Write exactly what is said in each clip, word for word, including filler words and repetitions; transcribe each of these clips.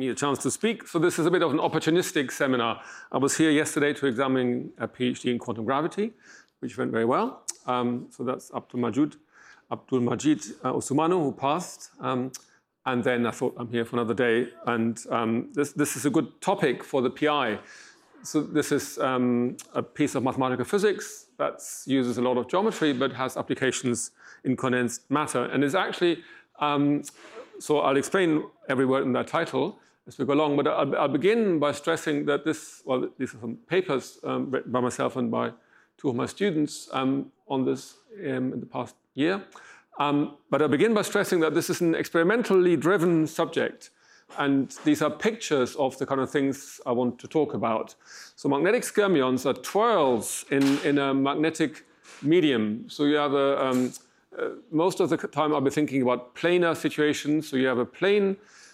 me a chance to speak. So this is a bit of an opportunistic seminar. I was here yesterday to examine a PhD in quantum gravity, which went very well. Um, so that's Abdul Majid, Abdul Majid uh, Usmanu, who passed. Um, and then I thought I'm here for another day. And um, this, this is a good topic for the P I. So this is um, a piece of mathematical physics that uses a lot of geometry, but has applications in condensed matter. And is actually, um, so I'll explain every word in that title as we go along, but I'll, I'll begin by stressing that this, well, these are some papers um, written by myself and by two of my students um, on this um, in the past year. Um, but I'll begin by stressing that this is an experimentally driven subject. And these are pictures of the kind of things I want to talk about. So magnetic skyrmions are twirls in, in a magnetic medium. So you have a, um, uh, most of the time I'll be thinking about planar situations. So you have a plane,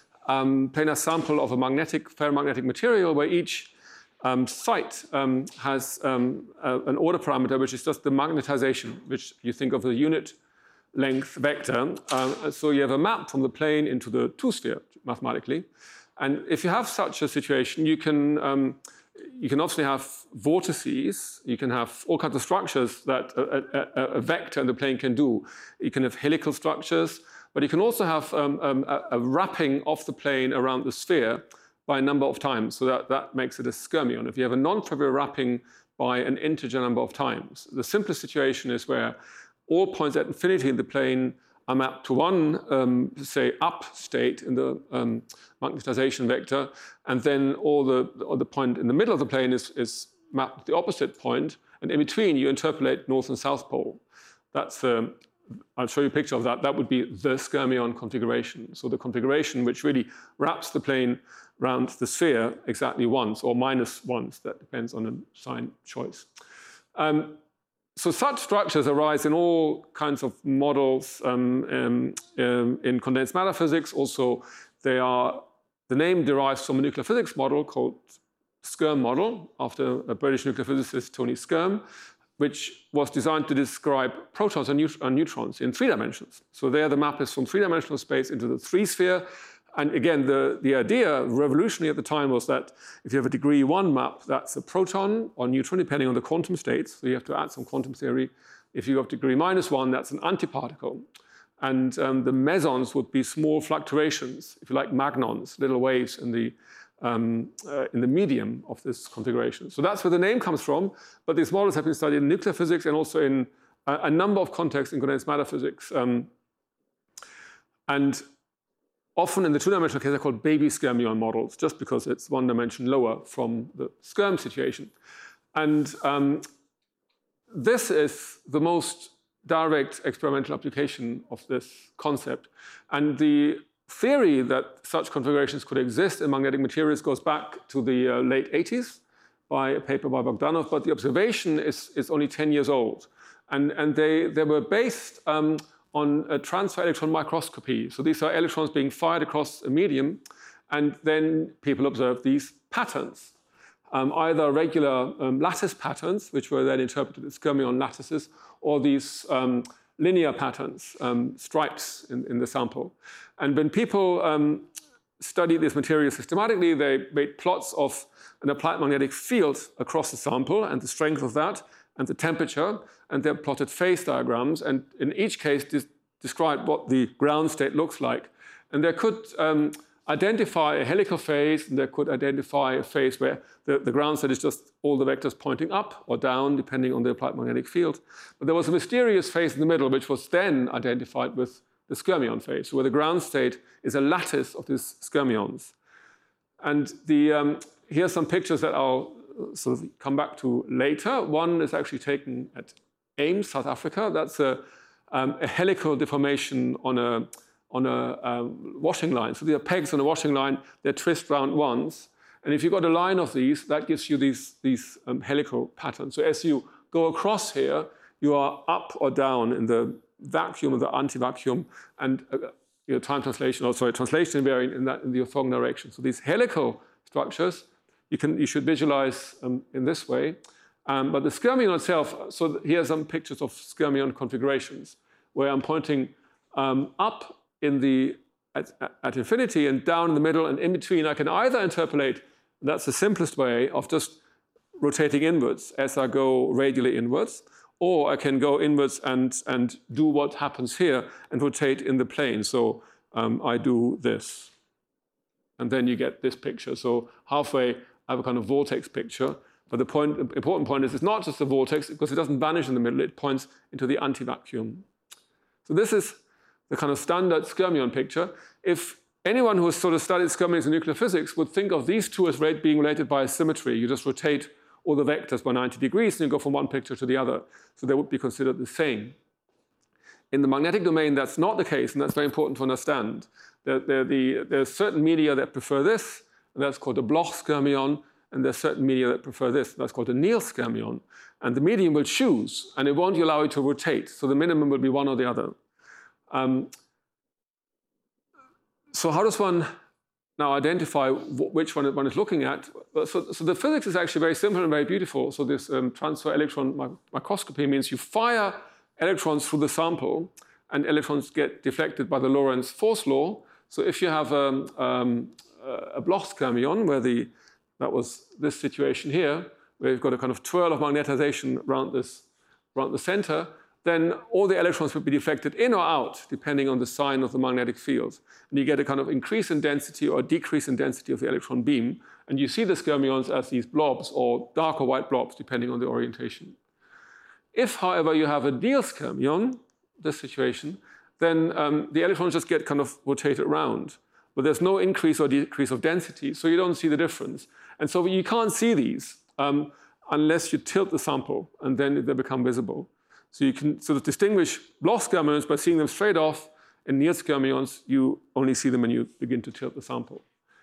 um, planar sample of a magnetic, ferromagnetic material where each um, site um, has um, a, an order parameter, which is just the magnetization, which you think of the unit length vector. Uh, so you have a map from the plane into the two-sphere mathematically. And if you have such a situation, you can, um, you can obviously have vortices. You can have all kinds of structures that a, a, a vector in the plane can do. You can have helical structures, but you can also have um, um, a, a wrapping of the plane around the sphere by a number of times. So that, that makes it a skyrmion. If you have a non-trivial wrapping by an integer number of times. The simplest situation is where all points at infinity in the plane are mapped to one, um, say, up state in the um, magnetization vector, and then all the, all the point in the middle of the plane is, is mapped to the opposite point, and in between you interpolate north and south pole. That's, um, I'll show you a picture of that. That would be the skyrmion configuration. So the configuration which really wraps the plane around the sphere exactly once, or minus once. That depends on the sign choice. Um, So such structures arise in all kinds of models um, um, um, in condensed matter physics. Also, they are, the name derives from a nuclear physics model called Skyrm model, after a British nuclear physicist, Tony Skyrm, which was designed to describe protons and, neut and neutrons in three dimensions. So there the map is from three-dimensional space into the three-sphere. And again, the, the idea, revolutionary at the time, was that if you have a degree one map, that's a proton or neutron, depending on the quantum states. So you have to add some quantum theory. If you have degree minus one, that's an antiparticle. And um, the mesons would be small fluctuations, if you like, magnons, little waves in the, um, uh, in the medium of this configuration. So that's where the name comes from. But these models have been studied in nuclear physics and also in a, a number of contexts in condensed matter physics. Um, and Often in the two-dimensional case, they're called baby skyrmion models, just because it's one dimension lower from the Skyrm situation. And um, this is the most direct experimental application of this concept. And the theory that such configurations could exist in magnetic materials goes back to the uh, late eighties by a paper by Bogdanov, but the observation is, is only ten years old. And, and they, they were based um, on a transfer electron microscopy. So these are electrons being fired across a medium, and then people observed these patterns, um, either regular um, lattice patterns, which were then interpreted as skyrmion lattices, or these um, linear patterns, um, stripes in, in the sample. And when people um, studied this material systematically, they made plots of an applied magnetic field across the sample and the strength of that, and the temperature, and they plotted phase diagrams, and in each case this described what the ground state looks like. And they could um, identify a helical phase, and they could identify a phase where the, the ground state is just all the vectors pointing up or down, depending on the applied magnetic field. But there was a mysterious phase in the middle, which was then identified with the skyrmion phase, where the ground state is a lattice of these skyrmions. And the, um, here are some pictures that I'll sort of come back to later. One is actually taken at Ames, South Africa. That's a, um, a helical deformation on a, on a um, washing line. So there are pegs on a washing line, they twist round once. And if you've got a line of these, that gives you these, these um, helical patterns. So as you go across here, you are up or down in the vacuum or the anti-vacuum, and uh, you know, time translation, or sorry, translation invariant in, that, in the orthogonal direction. So these helical structures, You, can, you should visualize um, in this way. Um, but the skyrmion itself, so here are some pictures of skyrmion configurations where I'm pointing um, up in the at, at infinity, and down in the middle, and in between I can either interpolate, and that's the simplest way of just rotating inwards as I go radially inwards, or I can go inwards and, and do what happens here and rotate in the plane. So um, I do this. And then you get this picture. So halfway, I have a kind of vortex picture. But the point, important point is it's not just a vortex, because it doesn't vanish in the middle. It points into the anti-vacuum. So this is the kind of standard skyrmion picture. If anyone who has sort of studied skyrmions in nuclear physics would think of these two as being related by symmetry. You just rotate all the vectors by ninety degrees, and you go from one picture to the other. So they would be considered the same. In the magnetic domain, that's not the case, and that's very important to understand. There, there, the, there's certain media that prefer this, and that's called a Bloch skyrmion, and there's certain media that prefer this, and that's called a Neal skyrmion. And the medium will choose, and it won't allow it to rotate, so the minimum will be one or the other. Um, so how does one now identify which one one is looking at? So, so the physics is actually very simple and very beautiful. So this um, transfer electron mi microscopy means you fire electrons through the sample, and electrons get deflected by the Lorentz force law. So if you have um, um, a Bloch skyrmion, where the, that was this situation here, where you've got a kind of twirl of magnetization around, this, around the center, then all the electrons would be deflected in or out, depending on the sign of the magnetic field. And you get a kind of increase in density or decrease in density of the electron beam. And you see the skyrmions as these blobs, or dark or white blobs, depending on the orientation. If, however, you have a Neal skyrmion, this situation, then um, the electrons just get kind of rotated around. But there's no increase or decrease of density, so you don't see the difference. And so you can't see these um, unless you tilt the sample, and then they become visible. So you can sort of distinguish Bloch skyrmions by seeing them straight off. In Neal skyrmions, you only see them when you begin to tilt the sample.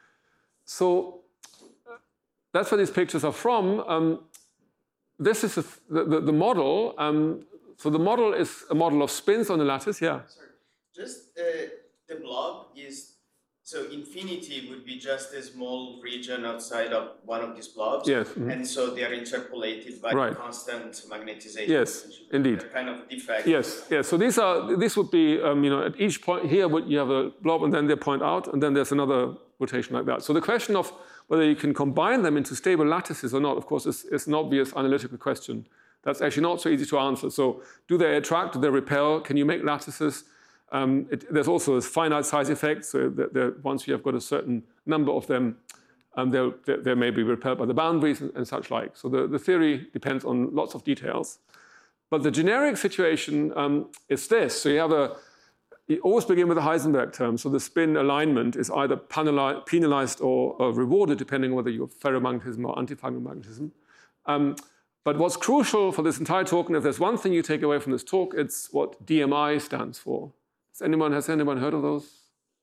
So that's where these pictures are from. Um, this is a, the, the, the model. Um, so the model is a model of spins on the lattice. Yeah? Sorry. Just uh, the blob is, so infinity would be just a small region outside of one of these blobs. Yes. Mm-hmm. And so they are interpolated by right. constant magnetization. Yes, indeed. They're kind of defect. Yes, yes. So these are, this would be, um, you know, at each point here you have a blob, and then they point out, and then there's another rotation like that. So the question of whether you can combine them into stable lattices or not, of course, is, is an obvious analytical question. That's actually not so easy to answer. So do they attract? Do they repel? Can you make lattices? Um, it, there's also a finite size effect, so that, that once you have got a certain number of them, um, they, they may be repelled by the boundaries and, and such like. So the, the theory depends on lots of details. But the generic situation um, is this. So you have a, you always begin with a Heisenberg term. So the spin alignment is either penalized or, or rewarded, depending on whether you have ferromagnetism or antiferromagnetism. Um, but what's crucial for this entire talk, and if there's one thing you take away from this talk, it's what D M I stands for. Has anyone, has anyone heard of those?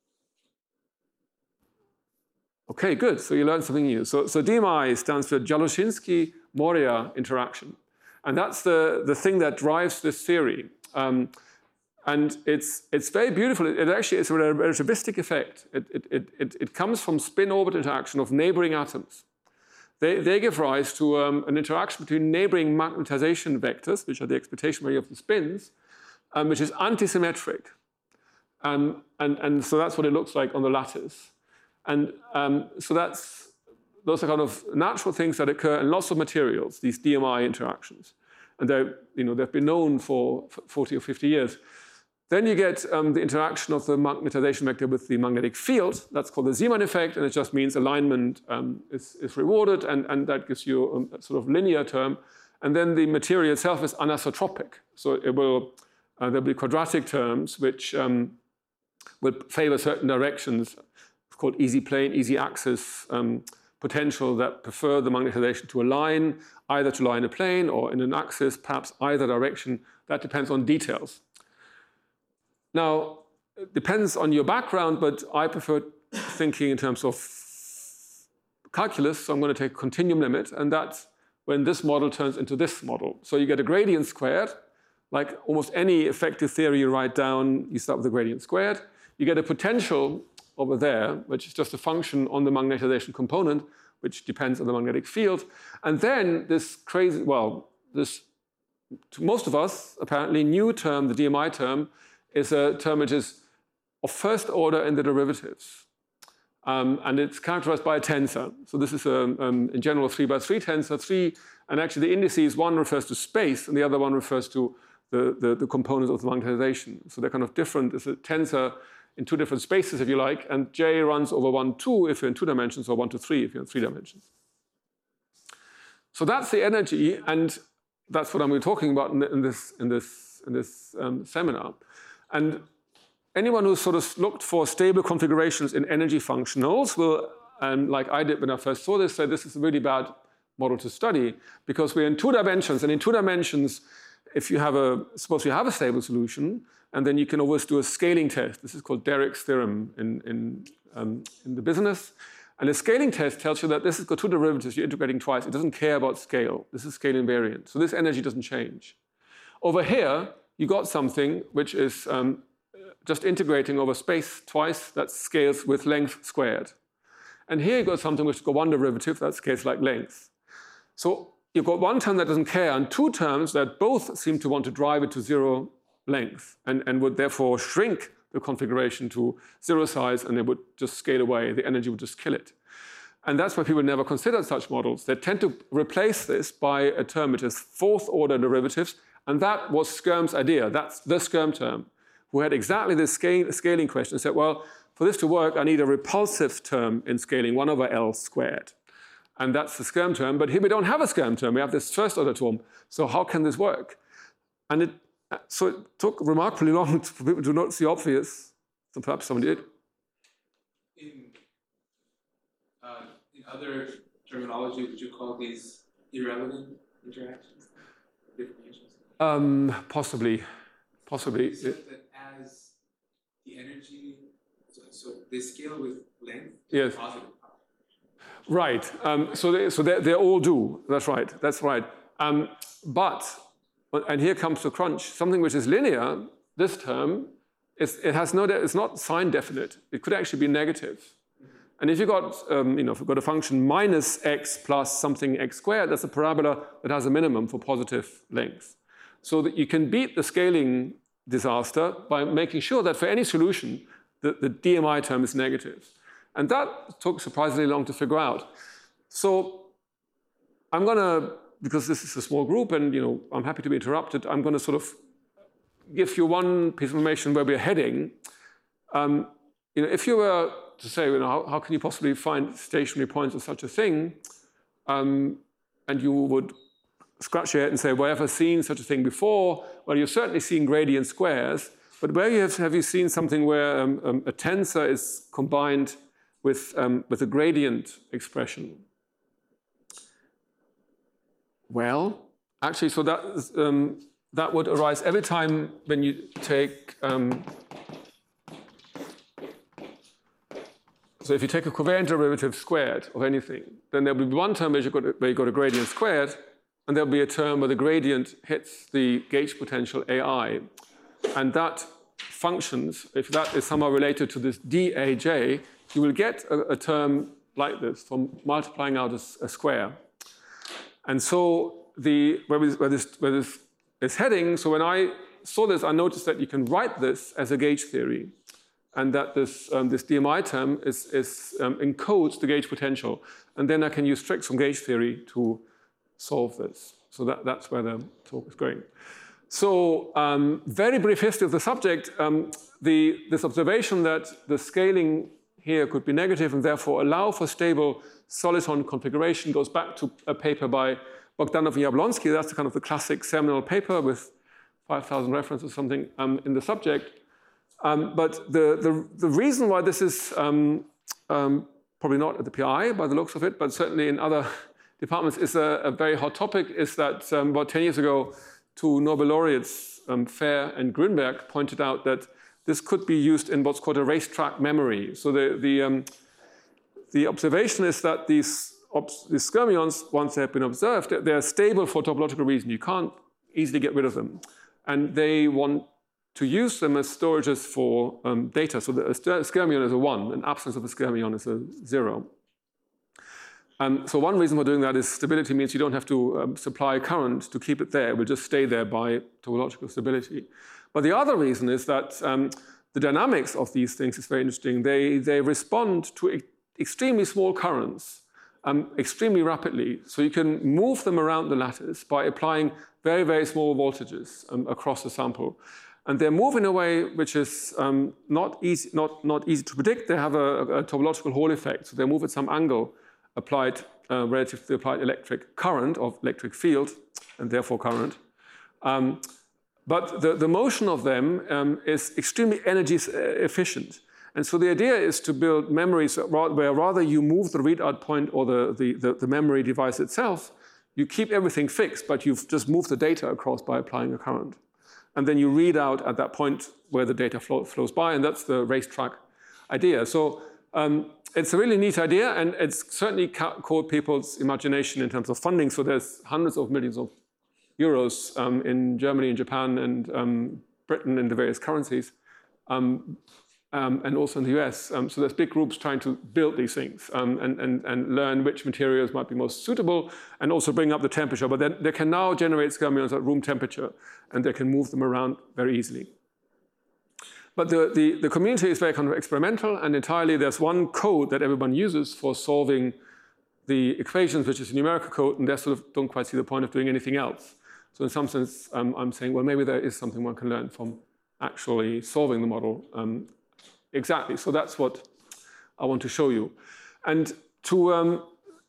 Okay, good. So you learned something new. So, so D M I stands for Dzhaloshinsky-Moria interaction. And that's the, the thing that drives this theory. Um, and it's, it's very beautiful. It, it actually is a relativistic effect. It, it, it, it comes from spin-orbit interaction of neighboring atoms. They, they give rise to um, an interaction between neighboring magnetization vectors, which are the excitation value of the spins, um, which is antisymmetric. Um, and, and so that's what it looks like on the lattice. And um, so that's, those are kind of natural things that occur in lots of materials, these D M I interactions. And they're, you know, they've been known for forty or fifty years. Then you get um, the interaction of the magnetization vector with the magnetic field. That's called the Zeeman effect, and it just means alignment um, is, is rewarded, and, and that gives you a sort of linear term. And then the material itself is anisotropic. So it will, uh, there'll be quadratic terms, which um, will favor certain directions. It's called easy plane, easy axis um, potential that prefer the magnetization to align, either to lie in a plane or in an axis, perhaps either direction. That depends on details. Now, it depends on your background, but I prefer thinking in terms of calculus, so I'm going to take a continuum limit, and that's when this model turns into this model. So you get a gradient squared, like almost any effective theory you write down, you start with a gradient squared. You get a potential over there, which is just a function on the magnetization component, which depends on the magnetic field. And then this crazy, well, this, to most of us, apparently, new term, the D M I term, is a term which is of first order in the derivatives. Um, and it's characterized by a tensor. So this is, a, um, in general, a three by three tensor. Three, and actually the indices, one refers to space, and the other one refers to the, the, the components of the magnetization. So they're kind of different. It's a tensor in two different spaces, if you like, and J runs over one, two if you're in two dimensions, or one to three if you're in three dimensions. So that's the energy, and that's what I'm going to be talking about in, in this, in this, in this um, seminar. And anyone who's sort of looked for stable configurations in energy functionals will, and like I did when I first saw this, say this is a really bad model to study, because we're in two dimensions, and in two dimensions, if you have a, suppose you have a stable solution, and then you can always do a scaling test. This is called Derrick's theorem in, in, um, in the business. And a scaling test tells you that this has got two derivatives, you're integrating twice. It doesn't care about scale. This is scale invariant. So this energy doesn't change. Over here, you got something which is um, just integrating over space twice, that scales with length squared. And here you got something which has got one derivative, that scales like length. So you've got one term that doesn't care, and two terms that both seem to want to drive it to zero length, and, and would therefore shrink the configuration to zero size, and it would just scale away. The energy would just kill it. And that's why people never consider such models. They tend to replace this by a term which is fourth order derivatives, and that was Skyrm's idea. That's the Skyrm term, who had exactly this scale, scaling question and said, well, for this to work, I need a repulsive term in scaling, one over L squared. And that's the Skyrm term, but here we don't have a Skyrm term, we have this first order term. So how can this work? And it, so it took remarkably long for people to not see obvious, so perhaps someone did. In, uh, in other terminology, would you call these irrelevant interactions? Um, possibly, possibly. So that as the energy, so, so they scale with length? Yes. Positive. Right. Um, so they, so they, they all do. That's right. That's right. Um, but, and here comes the crunch, something which is linear, this term, is, it has no, it's not sign definite. It could actually be negative. Mm-hmm. And if you got, um, you know, if you've got a function minus x plus something x squared, that's a parabola that has a minimum for positive length. So that you can beat the scaling disaster by making sure that for any solution, the, the D M I term is negative. And that took surprisingly long to figure out. So I'm going to, because this is a small group and you know I'm happy to be interrupted, I'm going to sort of give you one piece of information where we're heading. Um, you know, if you were to say, you know, how, how can you possibly find stationary points of such a thing, um, and you would scratch your head and say, well, have I seen such a thing before? Well, you've certainly seen gradient squares, but where you have, have you seen something where um, um, a tensor is combined with, um, with a gradient expression? Well, actually, so that, is, um, that would arise every time when you take, um, so if you take a covariant derivative squared of anything, then there'll be one term where you've got a, where you've got a gradient squared, and there'll be a term where the gradient hits the gauge potential A I. And that functions, if that is somehow related to this D A J, you will get a, a term like this from multiplying out a, a square. And so the, where, we, where, this, where this is heading, so when I saw this, I noticed that you can write this as a gauge theory, and that this, um, this D M I term is, is, um, encodes the gauge potential. And then I can use tricks from gauge theory to solve this. So that, that's where the talk is going. So um, very brief history of the subject. Um, the, this observation that the scaling here could be negative and therefore allow for stable soliton configuration goes back to a paper by Bogdanov and Jablonski. That's the kind of the classic seminal paper with five thousand references or something um, in the subject. Um, but the, the, the reason why this is um, um, probably not at the P I by the looks of it, but certainly in other departments is a, a very hot topic, is that um, about ten years ago, two Nobel laureates, um, Fair and Grünberg, pointed out that this could be used in what's called a racetrack memory. So the, the, um, the observation is that these, these skyrmions, once they have been observed, they're, they're stable for topological reasons. You can't easily get rid of them. And they want to use them as storages for um, data. So the, a skyrmion is a one, an absence of a skyrmion is a zero. Um, so one reason for doing that is stability means you don't have to um, supply current to keep it there. It will just stay there by topological stability. But the other reason is that um, the dynamics of these things is very interesting. They, they respond to e extremely small currents um, extremely rapidly. So you can move them around the lattice by applying very, very small voltages um, across the sample. And they move in a way which is um, not, easy, not, not easy to predict. They have a, a topological Hall effect. So they move at some angle applied uh, relative to the applied electric current or electric field, and therefore current. Um, but the, the motion of them um, is extremely energy efficient. And so the idea is to build memories where rather you move the readout point or the, the, the, the memory device itself, you keep everything fixed, but you've just moved the data across by applying a current. And then you read out at that point where the data flow, flows by, and that's the racetrack idea. So um, it's a really neat idea, and it's certainly ca caught people's imagination in terms of funding. So there's hundreds of millions of euros um, in Germany and Japan and um, Britain in the various currencies, um, um, and also in the U S. Um, so there's big groups trying to build these things um, and, and, and learn which materials might be most suitable, and also bring up the temperature. But then they can now generate skyrmions at room temperature, and they can move them around very easily. But the, the, the community is very kind of experimental, and entirely there's one code that everyone uses for solving the equations, which is a numerical code, and they sort of don't quite see the point of doing anything else. So in some sense, um, I'm saying, well, maybe there is something one can learn from actually solving the model um, exactly. So that's what I want to show you. And to, um,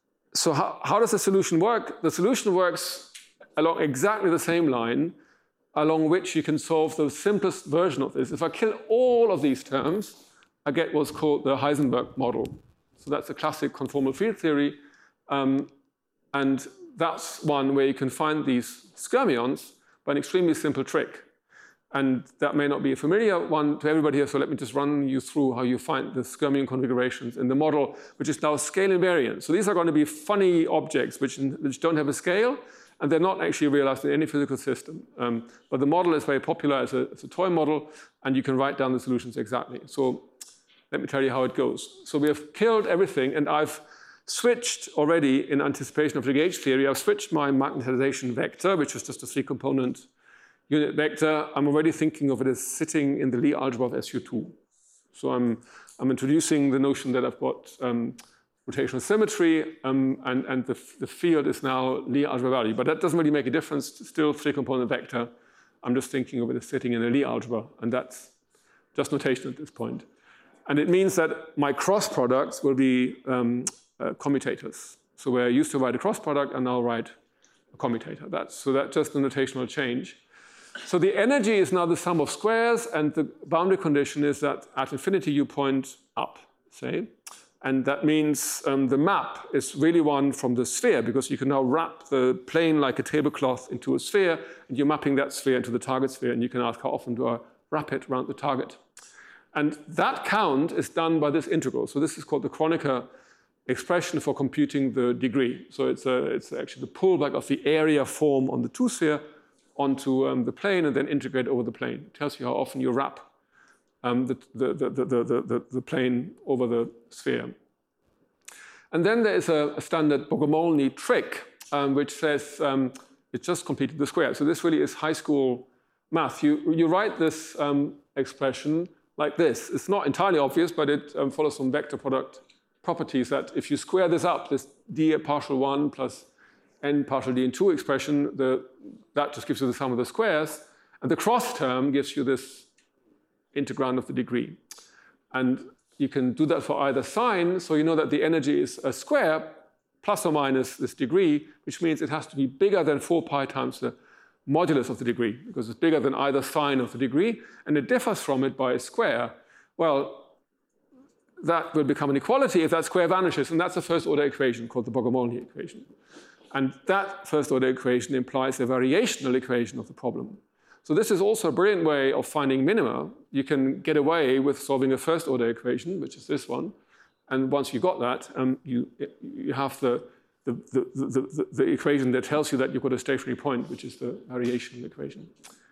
so how, how does the solution work? The solution works along exactly the same line along which you can solve the simplest version of this. If I kill all of these terms, I get what's called the Heisenberg model. So that's a classic conformal field theory. Um, and that's one where you can find these skyrmions by an extremely simple trick. And that may not be a familiar one to everybody here, so let me just run you through how you find the skyrmion configurations in the model, which is now scale invariant. So these are going to be funny objects which, which don't have a scale, and they're not actually realized in any physical system. Um, but the model is very popular as a, as a toy model, and you can write down the solutions exactly. So let me tell you how it goes. So we have killed everything, and I've switched already in anticipation of the gauge theory. I've switched my magnetization vector, which is just a three-component unit vector. I'm already thinking of it as sitting in the Lie algebra of S U two. So I'm, I'm introducing the notion that I've got um, rotational symmetry, um, and, and the, the field is now Lie algebra value. But that doesn't really make a difference. It's still three-component vector. I'm just thinking of it as sitting in the Lie algebra, and that's just notation at this point. And it means that my cross products will be um, uh, commutators. So where I used to write a cross product, I now write a commutator. That's, so that's just a notational change. So the energy is now the sum of squares, and the boundary condition is that at infinity you point up, say. And that means um, the map is really one from the sphere, because you can now wrap the plane like a tablecloth into a sphere, and you're mapping that sphere into the target sphere, and you can ask how often do I wrap it around the target. And that count is done by this integral. So this is called the Kronecker expression for computing the degree. So it's, a, it's actually the pullback of the area form on the two-sphere onto um, the plane and then integrate over the plane. It tells you how often you wrap um, the, the, the, the, the, the, the plane over the sphere. And then there is a, a standard Bogomolny trick, um, which says um, it just completed the square. So this really is high school math. You, you write this um, expression like this. It's not entirely obvious, but it um, follows some vector product properties that if you square this up, this d partial one plus n partial d in two expression, the, that just gives you the sum of the squares. And the cross term gives you this integrand of the degree. And you can do that for either sign, so you know that the energy is a square plus or minus this degree, which means it has to be bigger than four pi times the modulus of the degree, because it's bigger than either sign of the degree, and it differs from it by a square. Well, that will become an equality if that square vanishes, and that's a first-order equation called the Bogomolny equation. And that first-order equation implies a variational equation of the problem. So this is also a brilliant way of finding minima. You can get away with solving a first-order equation, which is this one, and once you got that, um, you, you have the, the, the, the, the, the equation that tells you that you've got a stationary point, which is the variational equation.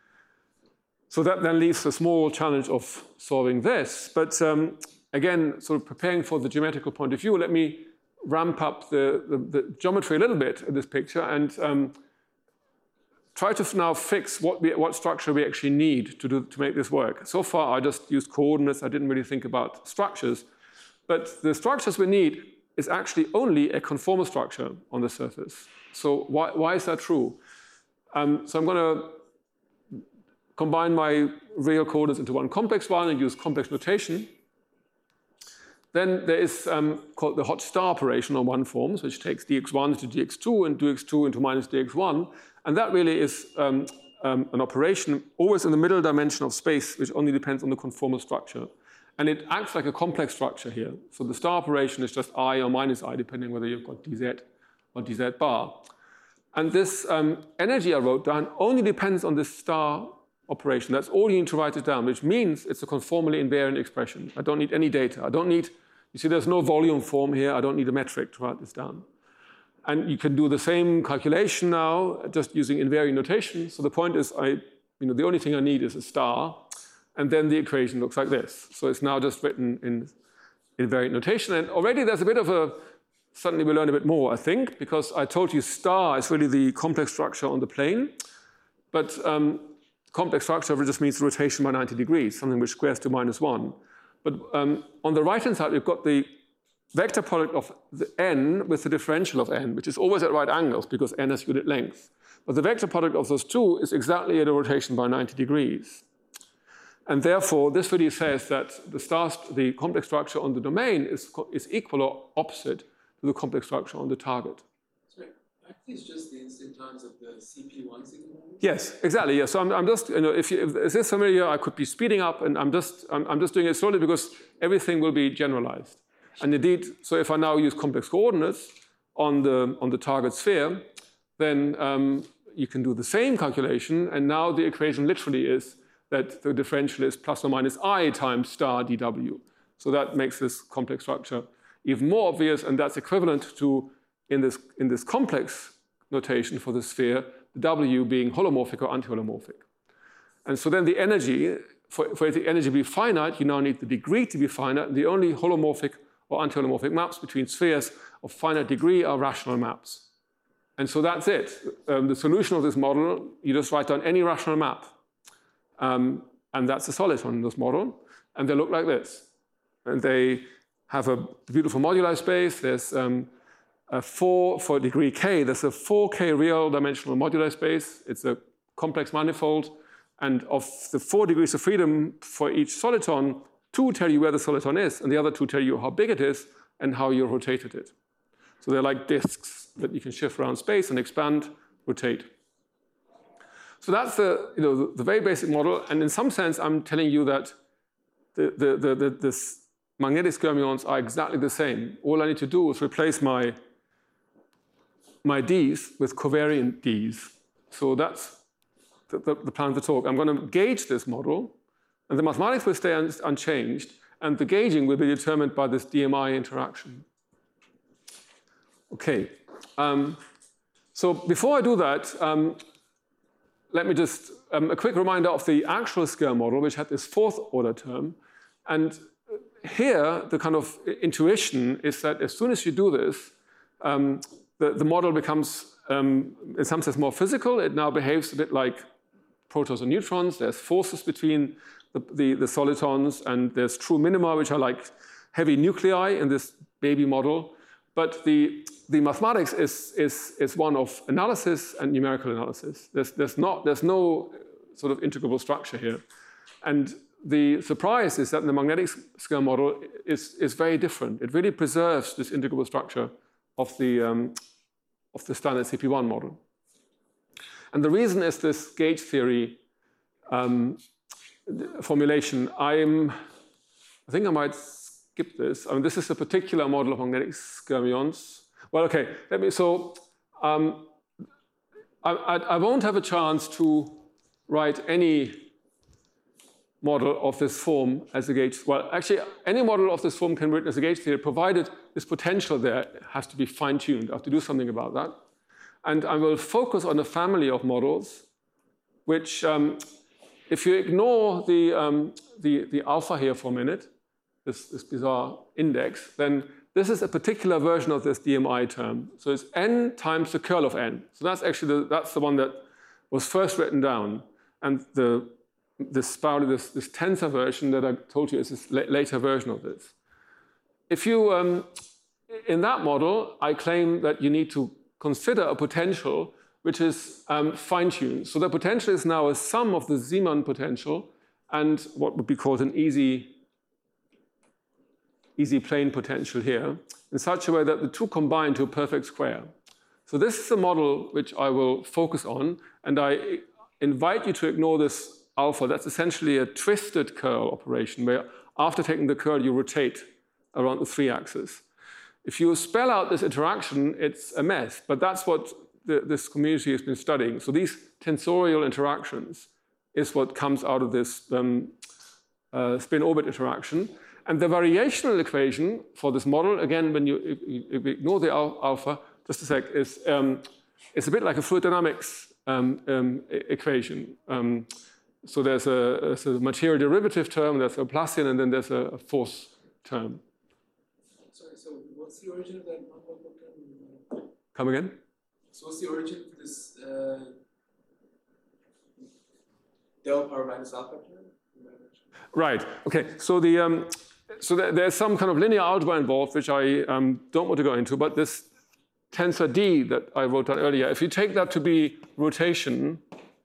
So that then leaves a small challenge of solving this. But um, again, sort of preparing for the geometrical point of view, let me ramp up the, the, the geometry a little bit in this picture and um, try to now fix what, we, what structure we actually need to, do, to make this work. So far, I just used coordinates. I didn't really think about structures. But the structures we need is actually only a conformal structure on the surface. So why, why is that true? Um, so I'm going to combine my real coordinates into one complex one and use complex notation. Then there is um, called the hot star operation on one forms, which takes d x one to d x two and d x two into minus d x one. And that really is um, um, an operation always in the middle dimension of space, which only depends on the conformal structure. And it acts like a complex structure here. So the star operation is just I or minus I, depending whether you've got dz or dz bar. And this um, energy I wrote down only depends on this star operation. That's all you need to write it down, which means it's a conformally invariant expression. I don't need any data. I don't need, you see there's no volume form here. I don't need a metric to write this down. And you can do the same calculation now, just using invariant notation. So the point is, I, you know, the only thing I need is a star, and then the equation looks like this. So it's now just written in invariant notation. And already there's a bit of a, suddenly we learn a bit more, I think, because I told you star is really the complex structure on the plane. But um, complex structure just means rotation by ninety degrees, something which squares to minus one. But um, on the right-hand side, we've got the vector product of the n with the differential of n, which is always at right angles because n has unit length. But the vector product of those two is exactly at a rotation by ninety degrees. And therefore, this really says that the, star, the complex structure on the domain is, is equal or opposite to the complex structure on the target. Sorry, actually it's just the instant times of the C P one signal? Yes, exactly. Yeah. So I'm, I'm just, you know, if, you, if is this familiar, I could be speeding up, and I'm just, I'm, I'm just doing it slowly because everything will be generalized. And indeed, so if I now use complex coordinates on the on the target sphere, then um, you can do the same calculation, and now the equation literally is that the differential is plus or minus I times star dw. So that makes this complex structure even more obvious, and that's equivalent to, in this, in this complex notation for the sphere, the W being holomorphic or anti-holomorphic. And so then the energy, for, for the energy to be finite, you now need the degree to be finite, and the only holomorphic or anti-holomorphic maps between spheres of finite degree are rational maps. And so that's it. Um, the solution of this model, you just write down any rational map. Um, and that's a soliton in this model. And they look like this. And they have a beautiful moduli space. There's um, a four, for degree k, there's a four k real dimensional moduli space. It's a complex manifold. And of the four degrees of freedom for each soliton, two tell you where the soliton is, and the other two tell you how big it is and how you rotated it. So they're like disks that you can shift around space and expand, rotate. So that's the, you know, the, the very basic model. And in some sense, I'm telling you that the, the, the, the, this magnetic skyrmions are exactly the same. All I need to do is replace my, my Ds with covariant Ds. So that's the, the, the plan of the talk. I'm going to gauge this model, and the mathematics will stay un unchanged, and the gauging will be determined by this D M I interaction. Okay. Um, so before I do that, um, let me just, um, a quick reminder of the actual Skir model, which had this fourth order term. And here, the kind of intuition is that as soon as you do this, um, the, the model becomes, um, in some sense, more physical. It now behaves a bit like protons and neutrons. There's forces between the, the, the solitons, and there's true minima, which are like heavy nuclei in this baby model. But the, the mathematics is, is, is one of analysis and numerical analysis. There's, there's, not, there's no sort of integrable structure here. And the surprise is that the magnetic Skir model is, is very different. It really preserves this integrable structure of the, um, of the standard C P one model. And the reason is this gauge theory um, formulation. I'm, I think I might skip this. I mean, this is a particular model of magnetic skyrmions. Well, okay, let me, so um, I, I, I won't have a chance to write any model of this form as a gauge. Well, actually, any model of this form can be written as a gauge theory, provided this potential there has to be fine-tuned. I have to do something about that. And I will focus on a family of models, which, um, if you ignore the, um, the, the alpha here for a minute, this, this bizarre index, then this is a particular version of this D M I term. So it's n times the curl of n. So that's actually the, that's the one that was first written down. And the, this, this, this tensor version that I told you is this later version of this. If you, um, in that model, I claim that you need to consider a potential which is um, fine-tuned. So the potential is now a sum of the Zeeman potential and what would be called an easy, easy plane potential here, in such a way that the two combine to a perfect square. So this is a model which I will focus on, and I invite you to ignore this alpha. That's essentially a twisted curl operation, where after taking the curl, you rotate around the three axis. If you spell out this interaction, it's a mess, but that's what the, this community has been studying. So these tensorial interactions is what comes out of this um, uh, spin-orbit interaction. And the variational equation for this model, again, when you, if, if you ignore the al alpha, just a sec, is um, it's a bit like a fluid dynamics um, um, e equation. Um, so there's a, there's a material derivative term, there's a Laplacian, and then there's a, a force term. Sorry, so what's the origin of that one? Come again? So what's the origin of this uh, del power minus alpha term? Right. Okay. So the um, so there, there's some kind of linear algebra involved, which I um, don't want to go into. But this tensor D that I wrote down earlier, if you take that to be rotation,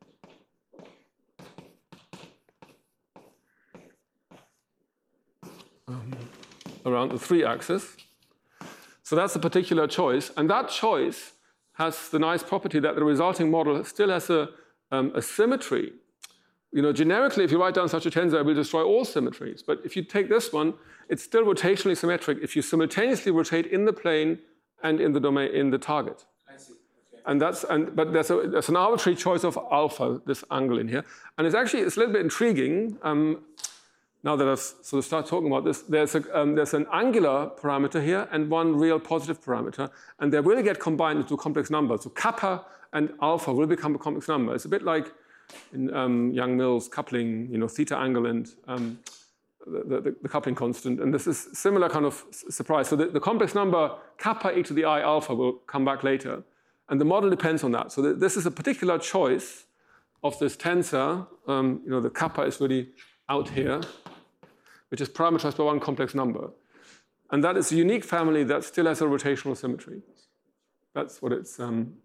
um, around the three axis, so that's a particular choice, and that choice has the nice property that the resulting model still has a, um, a symmetry. You know, generically, if you write down such a tensor, it will destroy all symmetries. But if you take this one, it's still rotationally symmetric if you simultaneously rotate in the plane and in the domain in the target. I see. Okay. And that's and but there's a there's an arbitrary choice of alpha, this angle in here, and it's actually it's a little bit intriguing. Um, now that I've sort of started talking about this, there's a um, there's an angular parameter here and one real positive parameter, and they will get combined into a complex number. So kappa and alpha will become a complex number. It's a bit like in um, Young-Mills coupling, you know, theta angle and um, the, the, the coupling constant. And this is similar kind of surprise. So the, the complex number kappa e to the I alpha will come back later. And the model depends on that. So the, this is a particular choice of this tensor. Um, you know, the kappa is really out here, which is parameterized by one complex number. And that is a unique family that still has a rotational symmetry. That's what it's... Um,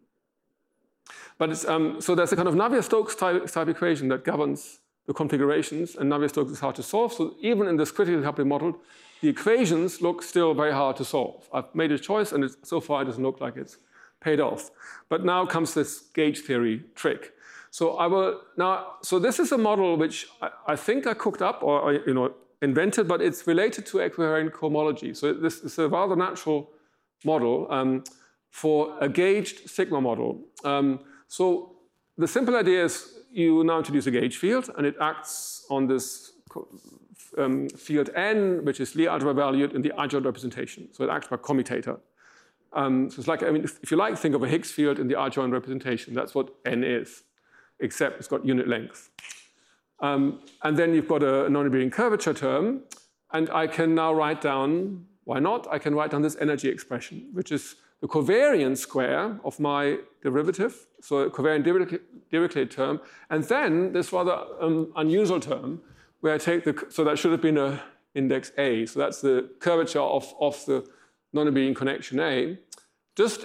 But it's, um, so there's a kind of Navier-Stokes type, type equation that governs the configurations, and Navier-Stokes is hard to solve. So even in this critically coupled model, the equations look still very hard to solve. I've made a choice, and it's, so far it doesn't look like it's paid off. But now comes this gauge theory trick. So I will now. So this is a model which I, I think I cooked up or I, you know invented, but it's related to equivariant cohomology. So this is a rather natural model um, for a gauged sigma model. Um, So the simple idea is you now introduce a gauge field, and it acts on this um, field n, which is Lie algebra valued in the adjoint representation. So it acts by commutator. Um, so it's like, I mean, if you like, think of a Higgs field in the adjoint representation. That's what n is, except it's got unit length. Um, and then you've got a non-Abelian curvature term, and I can now write down, why not? I can write down this energy expression, which is the covariance square of my derivative, so a covariant Dirichlet term, and then this rather um, unusual term where I take the, so that should have been a index A, so that's the curvature of, of the non-Abelian connection A, just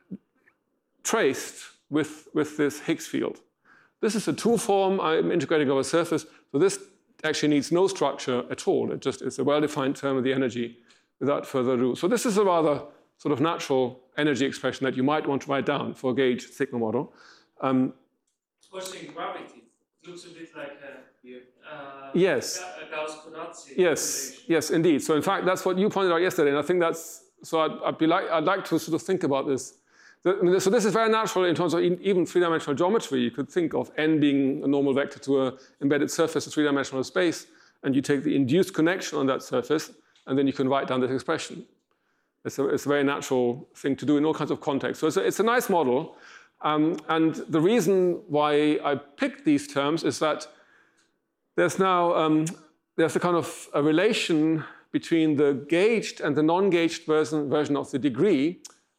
traced with, with this Higgs field. This is a two form, I'm integrating over a surface, so this actually needs no structure at all. It just is a well-defined term of the energy without further ado. So this is a rather sort of natural energy expression that you might want to write down for a gauge sigma model. Um, Question gravity. It looks a bit like a, uh, yes. a Gauss-Konatzi. Yes, yes, indeed. So in fact, that's what you pointed out yesterday, and I think that's, so I'd, I'd, be like, I'd like to sort of think about this. The, I mean, so this is very natural in terms of even three-dimensional geometry. You could think of n being a normal vector to an embedded surface in three-dimensional space, and you take the induced connection on that surface, and then you can write down this expression. It's a, it's a very natural thing to do in all kinds of contexts. So it's a, it's a nice model. Um, and the reason why I picked these terms is that there's now um, there's a kind of a relation between the gauged and the non-gauged version, version of the degree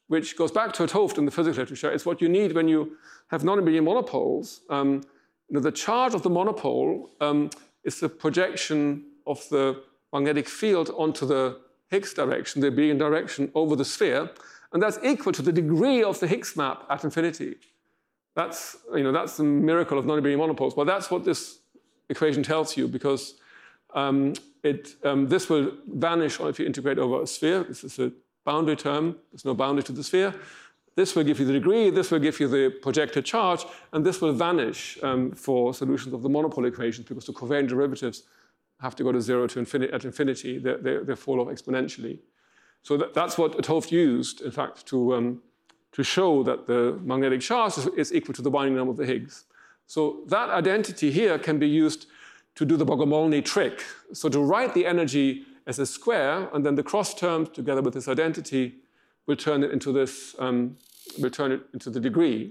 which goes back to 't Hooft in the physics literature. It's what you need when you have non-abelian monopoles. Um, you know, the charge of the monopole um, is the projection of the magnetic field onto the Higgs direction, the abelian direction, over the sphere. And that's equal to the degree of the Higgs map at infinity. That's, you know, that's the miracle of non-abelian monopoles. Well, that's what this equation tells you, because um, it, um, this will vanish if you integrate over a sphere. This is a boundary term. There's no boundary to the sphere. This will give you the degree. This will give you the projected charge. And this will vanish um, for solutions of the monopole equations, because the covariant derivatives have to go to zero to infinity. At infinity, they, they, they fall off exponentially. So that, that's what 't Hooft used, in fact, to, um, to show that the magnetic charge is, is equal to the binding number of the Higgs. So that identity here can be used to do the Bogomolny trick. So to write the energy as a square, and then the cross terms together with this identity will turn it into this, um, will turn it into the degree.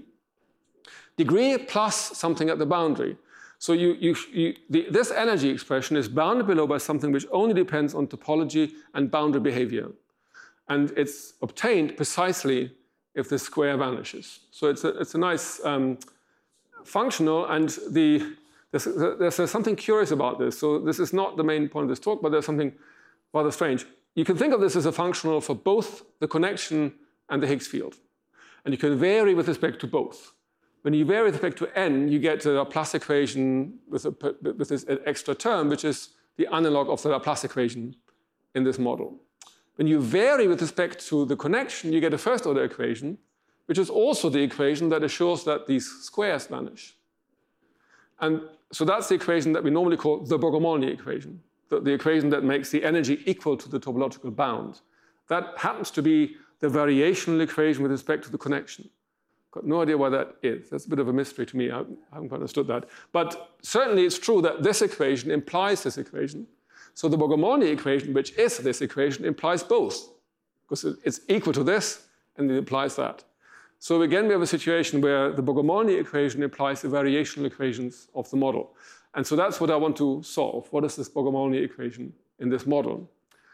Degree plus something at the boundary. So you, you, you, the, this energy expression is bounded below by something which only depends on topology and boundary behavior. And it's obtained precisely if the square vanishes. So it's a, it's a nice um, functional, and the, there's, there's something curious about this. So this is not the main point of this talk, but there's something rather strange. You can think of this as a functional for both the connection and the Higgs field. And you can vary with respect to both. When you vary with respect to n, you get the Laplace equation with, a, with this extra term, which is the analog of the Laplace equation in this model. When you vary with respect to the connection, you get a first order equation, which is also the equation that assures that these squares vanish. And so that's the equation that we normally call the Bogomolny equation, the, the equation that makes the energy equal to the topological bound. That happens to be the variational equation with respect to the connection. Got no idea why that is. That's a bit of a mystery to me. I haven't quite understood that. But certainly it's true that this equation implies this equation. So the Bogomolny equation, which is this equation, implies both, because it's equal to this, and it implies that. So again, we have a situation where the Bogomolny equation implies the variational equations of the model. And so that's what I want to solve. What is this Bogomolny equation in this model?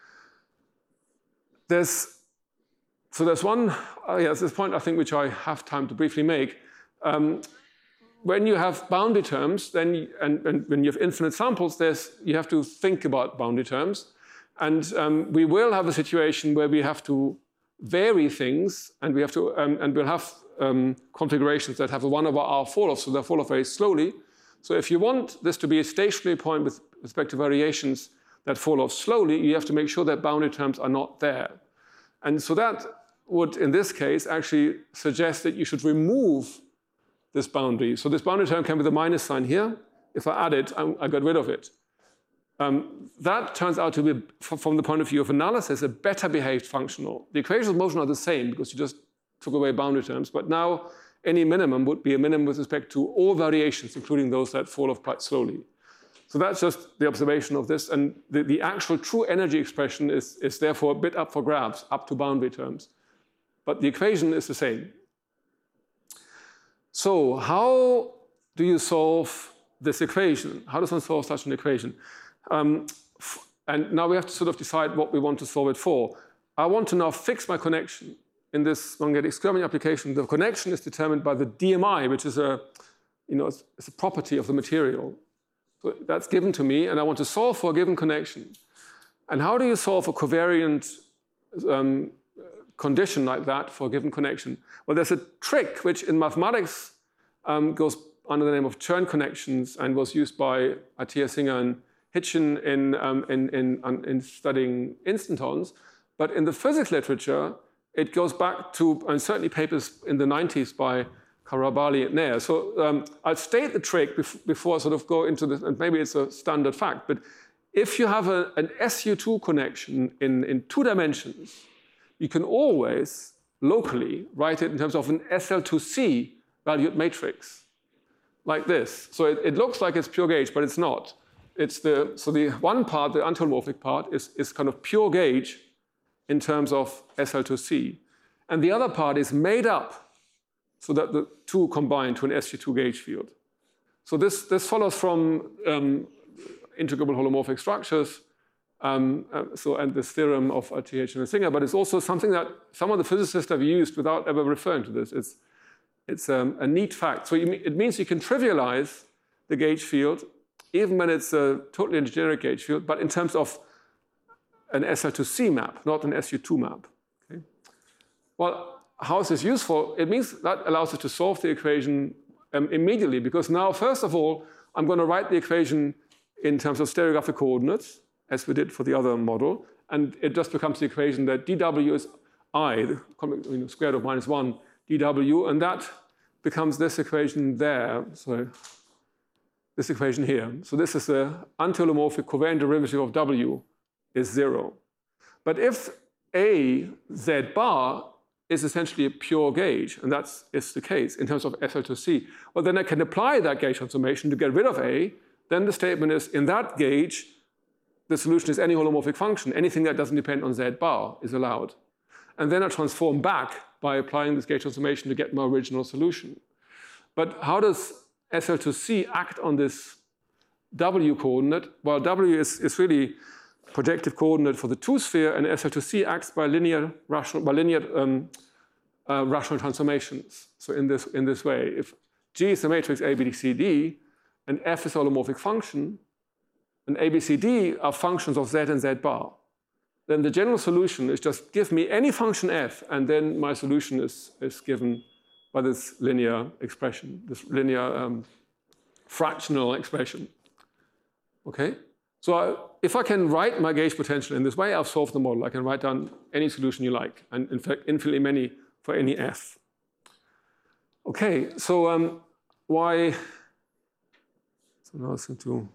There's, so there's one, uh, yes, this point I think which I have time to briefly make. Um, When you have boundary terms, then you, and, and when you have infinite samples, there's, you have to think about boundary terms. And um, we will have a situation where we have to vary things, and we have to, um, and we'll have um, configurations that have a one over r fall off, so they fall off very slowly. So if you want this to be a stationary point with respect to variations that fall off slowly, you have to make sure that boundary terms are not there. And so that would, in this case, actually suggest that you should remove this boundary. So this boundary term came with a minus sign here. If I add it, I'm, I got rid of it. Um, that turns out to be, from the point of view of analysis, a better behaved functional. The equations of motion are the same because you just took away boundary terms, but now any minimum would be a minimum with respect to all variations, including those that fall off quite slowly. So that's just the observation of this, and the, the actual true energy expression is, is therefore a bit up for grabs, up to boundary terms. But the equation is the same. So how do you solve this equation? How does one solve such an equation? Um, and now we have to sort of decide what we want to solve it for. I want to now fix my connection. In this magnetic skirming application, the connection is determined by the D M I, which is a, you know, it's, it's a property of the material. So that's given to me, and I want to solve for a given connection. And how do you solve a covariant um, condition like that for a given connection? Well, there's a trick which in mathematics um, goes under the name of Chern connections and was used by Atiyah Singer and Hitchin in, um, in, in, um, in studying instantons. But in the physics literature, it goes back to, and certainly papers in the nineties by Karabali and Nair. So um, I'll state the trick bef before I sort of go into this, and maybe it's a standard fact, but if you have a, an S U two connection in, in two dimensions, you can always locally write it in terms of an S L two C valued matrix, like this. So it, it looks like it's pure gauge, but it's not. It's the, so the one part, the antiholomorphic part, is, is kind of pure gauge in terms of S L two C. And the other part is made up so that the two combine to an S U two gauge field. So this, this follows from um, integrable holomorphic structures. Um, uh, so, and this theorem of R T H and Singer, but it's also something that some of the physicists have used without ever referring to this. It's, it's um, a neat fact. So you, it means you can trivialize the gauge field, even when it's a totally degenerate gauge field, but in terms of an S L two C map, not an S U two map. Okay? Well, how is this useful? It means that allows us to solve the equation um, immediately, because now, first of all, I'm going to write the equation in terms of stereographic coordinates, as we did for the other model, and it just becomes the equation that dw is I, the you know, square root of minus one dw, and that becomes this equation there, so this equation here. So this is the anti-holomorphic covariant derivative of w is zero. But if a z bar is essentially a pure gauge, and that's is the case in terms of S L two C, well, then I can apply that gauge transformation to get rid of a. Then the statement is, in that gauge, the solution is any holomorphic function. Anything that doesn't depend on z bar is allowed. And then I transform back by applying this gauge transformation to get my original solution. But how does S L two C act on this w coordinate? Well, w is, is really projective coordinate for the two sphere, and S L two C acts by linear rational, by linear um, uh, rational transformations. So in this, in this way, if G is the matrix A, B, C, D, and F is a holomorphic function, and A, B, C, D are functions of Z and Z bar, then the general solution is just give me any function F, and then my solution is, is given by this linear expression, this linear um, fractional expression. Okay? So I, if I can write my gauge potential in this way, I've solved the model. I can write down any solution you like, and in fact, infinitely many for any F. Okay, so um, why, so now it's into,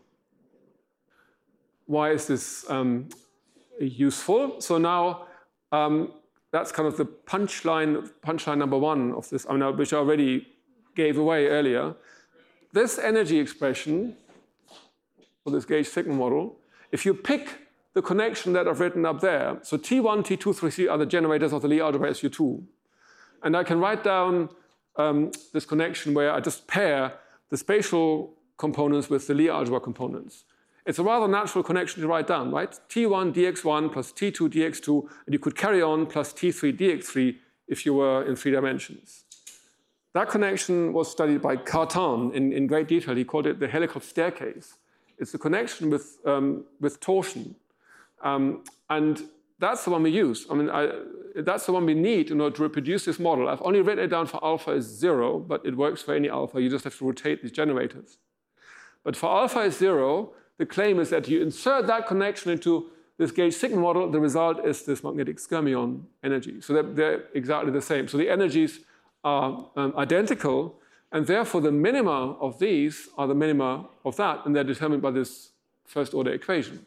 why is this um, useful? So now um, that's kind of the punchline, punchline number one of this, I mean, which I already gave away earlier. This energy expression for this gauge signal model, if you pick the connection that I've written up there, so T one, T two, T three are the generators of the Lie algebra S U two. And I can write down um, this connection where I just pair the spatial components with the Lie algebra components. It's a rather natural connection to write down, right? T one d x one plus T two d x two, and you could carry on plus T three d x three if you were in three dimensions. That connection was studied by Cartan in, in great detail. He called it the helical staircase. It's a connection with, um, with torsion. Um, and that's the one we use. I mean, I, that's the one we need in order to reproduce this model. I've only written it down for alpha is zero, but it works for any alpha. You just have to rotate these generators. But for alpha is zero, the claim is that you insert that connection into this gauge signal model, the result is this magnetic skyrmion energy. So they're, they're exactly the same. So the energies are um, identical, and therefore the minima of these are the minima of that, and they're determined by this first order equation.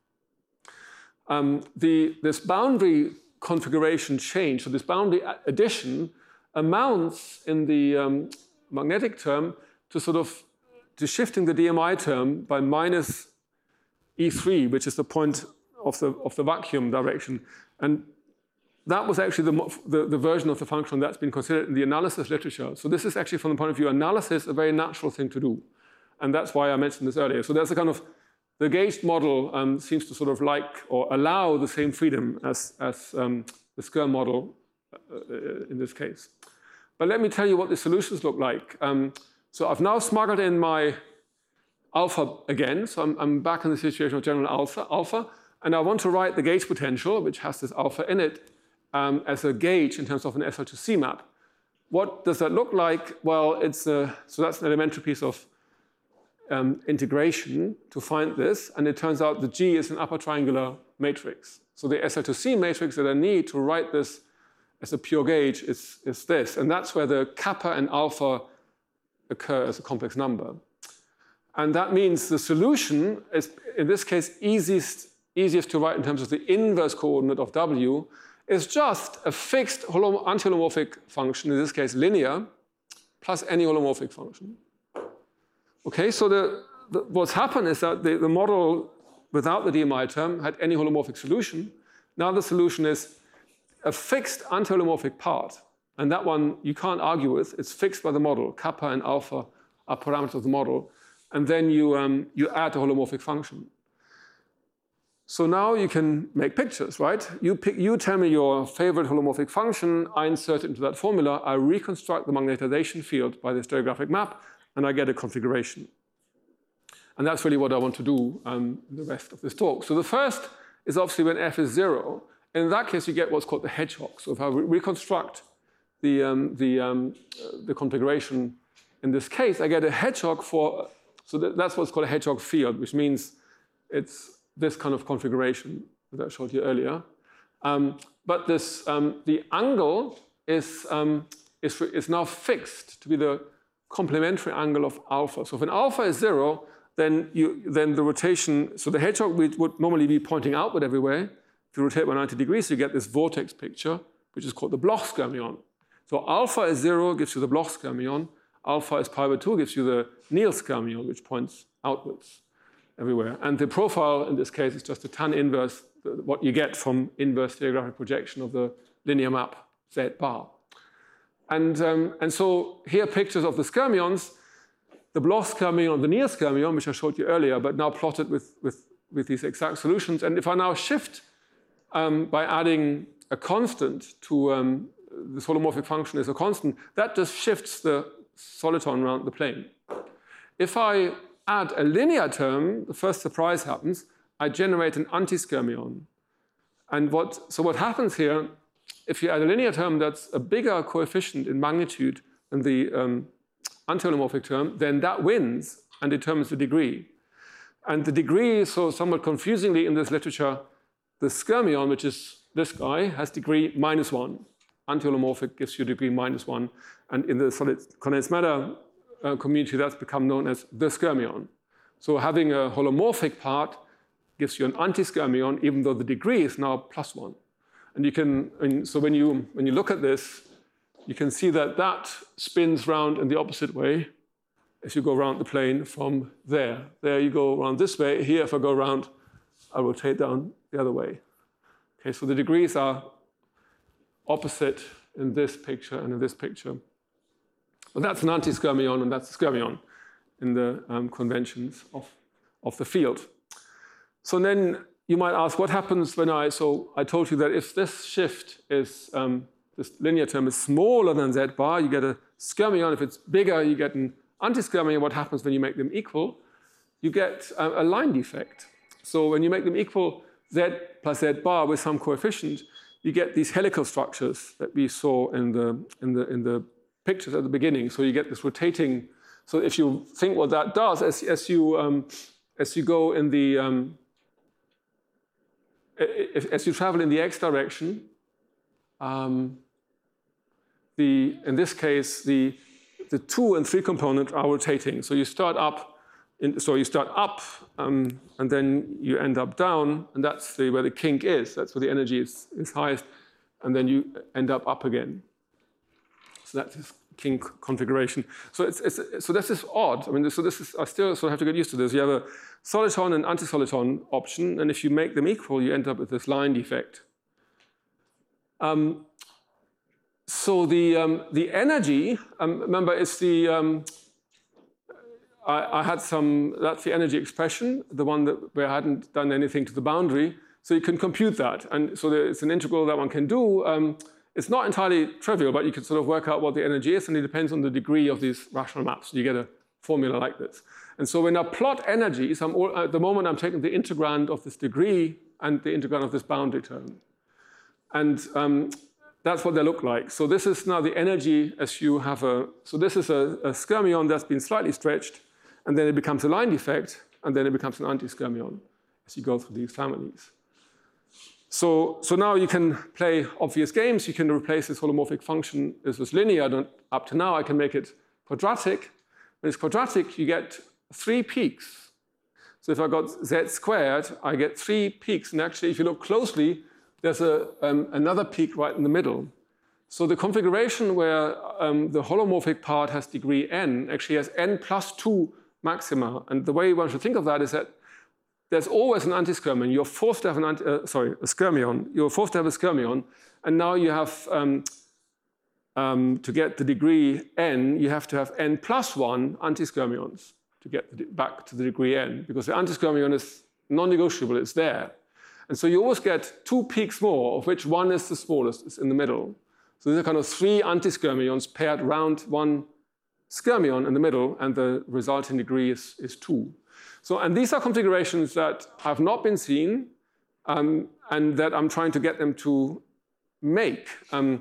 Um, the, this boundary configuration change, so this boundary addition, amounts in the um, magnetic term to sort of to shifting the D M I term by minus E three, which is the point of the, of the vacuum direction. And that was actually the, the, the version of the function that's been considered in the analysis literature. So this is actually, from the point of view of analysis, a very natural thing to do. And that's why I mentioned this earlier. So there's a kind of, the gauged model um, seems to sort of like or allow the same freedom as, as um, the Skir model uh, in this case. But let me tell you what the solutions look like. Um, so I've now smuggled in my alpha again. So I'm, I'm back in the situation of general alpha, alpha. And I want to write the gauge potential, which has this alpha in it, um, as a gauge in terms of an S L two C map. What does that look like? Well, it's a, so that's an elementary piece of um, integration to find this. And it turns out the G is an upper triangular matrix. So the S L two C matrix that I need to write this as a pure gauge is, is this. And that's where the kappa and alpha occur as a complex number. And that means the solution is, in this case, easiest, easiest to write in terms of the inverse coordinate of W, is just a fixed anti-holomorphic function, in this case linear, plus any holomorphic function. Okay, so the, the, what's happened is that the, the model without the D M I term had any holomorphic solution. Now the solution is a fixed anti-holomorphic part. And that one you can't argue with. It's fixed by the model. Kappa and alpha are parameters of the model. And then you, um, you add a holomorphic function. So now you can make pictures, right? You, pick, you tell me your favorite holomorphic function, I insert it into that formula, I reconstruct the magnetization field by the stereographic map, and I get a configuration. And that's really what I want to do um, in the rest of this talk. So the first is obviously when f is zero. In that case, you get what's called the hedgehog. So if I re reconstruct the, um, the, um, uh, the configuration in this case, I get a hedgehog for, so that, that's what's called a hedgehog field, which means it's this kind of configuration that I showed you earlier. Um, but this, um, the angle is, um, is, is now fixed to be the complementary angle of alpha. So if an alpha is zero, then, you, then the rotation, so the hedgehog would, would normally be pointing outward everywhere. If you rotate by ninety degrees, you get this vortex picture, which is called the Bloch skyrmion. So alpha is zero, gives you the Bloch skyrmion. Alpha is pi by two, gives you the Neal skyrmion, which points outwards everywhere. And the profile in this case is just a tan inverse, what you get from inverse stereographic projection of the linear map Z bar. And, um, and so here are pictures of the skyrmions, the Bloch skyrmion, the Neal skyrmion, which I showed you earlier, but now plotted with, with, with these exact solutions. And if I now shift um, by adding a constant to um, the holomorphic function is a constant, that just shifts the soliton around the plane. If I add a linear term, the first surprise happens, I generate an anti-skyrmion. And what, so what happens here, if you add a linear term that's a bigger coefficient in magnitude than the um, anti-holomorphic term, then that wins and determines the degree. And the degree, so somewhat confusingly in this literature, the skyrmion, which is this guy, has degree minus one. Anti-holomorphic gives you degree minus one. And in the solid condensed matter uh, community, that's become known as the skyrmion. So having a holomorphic part gives you an anti-skyrmion, even though the degree is now plus one. And you can, and so when you, when you look at this, you can see that that spins round in the opposite way as you go around the plane from there. There you go around this way. Here, if I go around, I rotate down the other way. Okay, so the degrees are opposite in this picture and in this picture. But that's an anti-skyrmion, and that's a skyrmion in the um, conventions of, of the field. So then you might ask, what happens when I, so I told you that if this shift is, um, this linear term is smaller than Z bar, you get a skyrmion. If it's bigger, you get an anti-skyrmion. What happens when you make them equal? You get a, a line defect. So when you make them equal, Z plus Z bar with some coefficient, you get these helical structures that we saw in the, in the, in the pictures at the beginning. So you get this rotating. So if you think what that does, as, as, you, um, as you go in the, um, if, as you travel in the x direction, um, the, in this case, the, the two and three component are rotating. So you start up, in, so you start up, um, and then you end up down, and that's the, where the kink is. That's where the energy is, is highest, and then you end up up again. So that's this kink configuration. So it's, it's so this is odd. I mean, so this is I still sort of have to get used to this. You have a soliton and anti-soliton option, and if you make them equal, you end up with this line defect. Um, so the um, the energy, um, remember, it's the um, I, I had some. That's the energy expression, the one that where I hadn't done anything to the boundary. So you can compute that, and so there, it's an integral that one can do. Um, It's not entirely trivial, but you can sort of work out what the energy is, and it depends on the degree of these rational maps. You get a formula like this. And so when I plot energies, I'm all, at the moment I'm taking the integrand of this degree and the integrand of this boundary term. And um, that's what they look like. So this is now the energy as you have a, so this is a, a skyrmion that's been slightly stretched, and then it becomes a line defect, and then it becomes an anti-skyrmion as you go through these families. So, so now you can play obvious games. You can replace this holomorphic function. This was linear up to now. I can make it quadratic. When it's quadratic, you get three peaks. So if I got z squared, I get three peaks. And actually, if you look closely, there's a, um, another peak right in the middle. So the configuration where um, the holomorphic part has degree n actually has n plus two maxima. And the way one should think of that is that there's always an anti-skyrmion. You're forced to have an anti, uh, sorry, a skyrmion. You're forced to have a skyrmion, and now you have um, um, to get the degree n, you have to have n plus one anti-skyrmions to get the, back to the degree n, because the anti-skyrmion is non-negotiable. It's there. And so you always get two peaks more, of which one is the smallest, it's in the middle. So these are kind of three antiskyrmions paired round one skyrmion in the middle, and the resulting degree is, is two. So, and these are configurations that have not been seen, um, and that I'm trying to get them to make. Um,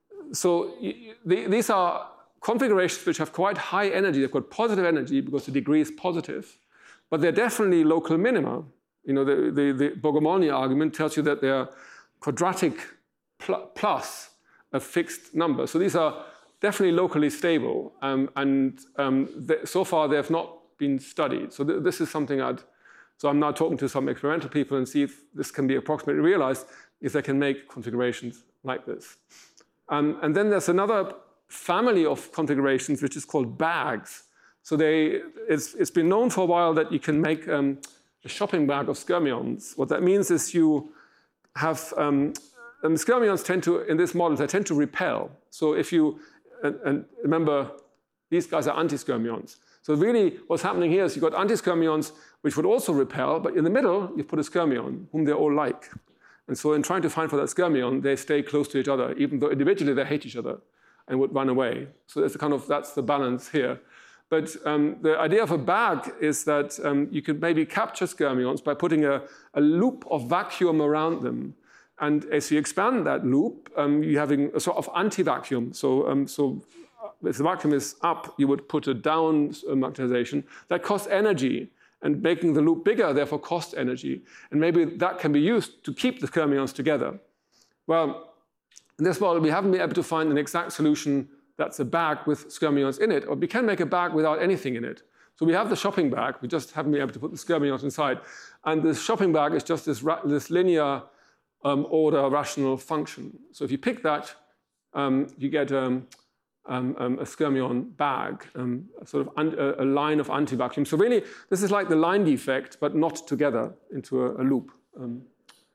so y the, these are configurations which have quite high energy. They've got positive energy because the degree is positive, but they're definitely local minima. You know, the, the, the Bogomolny argument tells you that they're quadratic pl plus a fixed number. So these are definitely locally stable, um, and um, so far they have not been studied. So th this is something I'd, so I'm now talking to some experimental people and see if this can be approximately realized, if they can make configurations like this. Um, and then there's another family of configurations which is called bags. So they, it's, it's been known for a while that you can make um, a shopping bag of skyrmions. What that means is you have, um, and skyrmions tend to, in this model, they tend to repel. So if you, and, and remember, these guys are antiskyrmions. So really what's happening here is you've got antiskyrmions which would also repel, but in the middle you put a skyrmion whom they all like. And so in trying to find for that skyrmion, they stay close to each other, even though individually they hate each other and would run away. So that's the kind of, that's the balance here. But um, the idea of a bag is that um, you could maybe capture skyrmions by putting a, a loop of vacuum around them. And as you expand that loop, um, you're having a sort of anti-vacuum. So, um, so if the vacuum is up, you would put a down magnetization. That costs energy, and making the loop bigger, therefore, costs energy. And maybe that can be used to keep the skyrmions together. Well, in this model, we haven't been able to find an exact solution that's a bag with skyrmions in it, or we can make a bag without anything in it. So we have the shopping bag, we just haven't been able to put the skyrmions inside. And this shopping bag is just this, this linear um, order rational function. So if you pick that, um, you get um, um, um, a skyrmion bag, um, a sort of a, a line of anti-vacuum. So really, this is like the line defect, but not together into a, a loop. Um,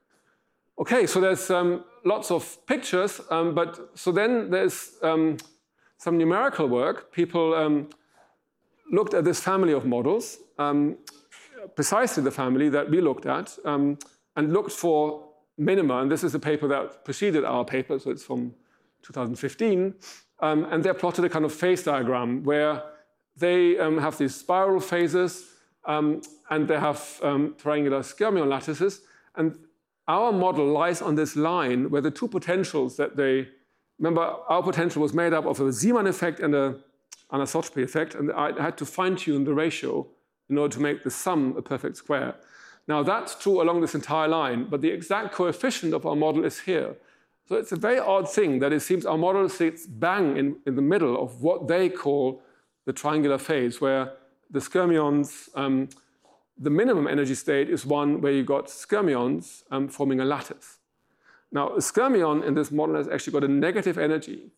okay, so there's um, lots of pictures, um, but so then there's um, some numerical work. People um, looked at this family of models, um, precisely the family that we looked at, um, and looked for minima. And this is a paper that preceded our paper, so it's from two thousand fifteen. Um, and they plotted a kind of phase diagram where they um, have these spiral phases, um, and they have um, triangular skyrmion lattices. And our model lies on this line where the two potentials that they, remember, our potential was made up of a Zeeman effect and a anisotropy effect, and I had to fine-tune the ratio in order to make the sum a perfect square. Now that's true along this entire line, but the exact coefficient of our model is here. So it's a very odd thing that it seems our model sits bang in, in the middle of what they call the triangular phase, where the skyrmions, um, the minimum energy state is one where you got skyrmions um, forming a lattice. Now, a skyrmion in this model has actually got a negative energy.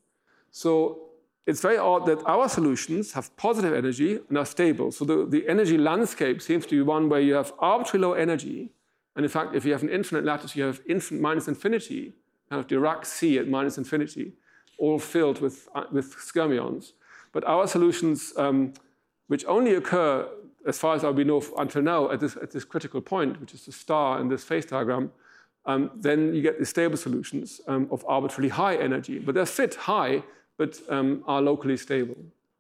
So it's very odd that our solutions have positive energy and are stable. So the, the energy landscape seems to be one where you have arbitrarily low energy. And in fact, if you have an infinite lattice, you have infinite minus infinity, kind of Dirac C at minus infinity, all filled with, uh, with skyrmions. But our solutions, um, which only occur, as far as we know until now, at this, at this critical point, which is the star in this phase diagram, um, then you get the stable solutions um, of arbitrarily high energy. But they sit high, but um, are locally stable.